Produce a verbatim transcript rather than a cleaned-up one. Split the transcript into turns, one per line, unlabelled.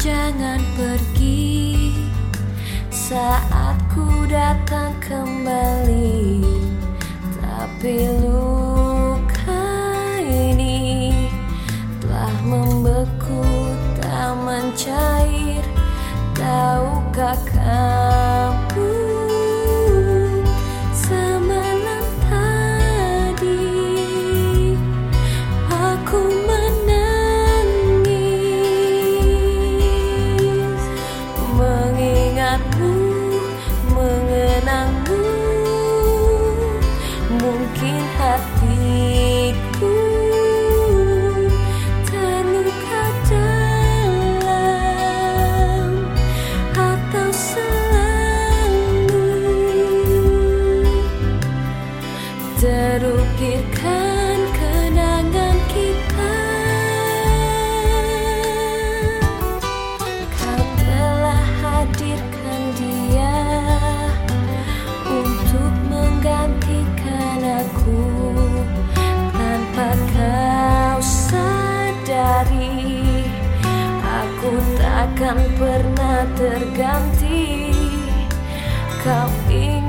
jangan pergi saat ku datang kembali. Tapi luka ini telah membeku, tak mencair. Tahukah kamu, semalam tadi aku menangis, mengingatmu, mengenangmu. Mungkin hatiku terluka dalam, atau selalu terukirkan kenangan kita. Kau telah hadirkan dia untuk menggantikan aku, tanpa kau sadari aku takkan pernah terganti. Kau ingin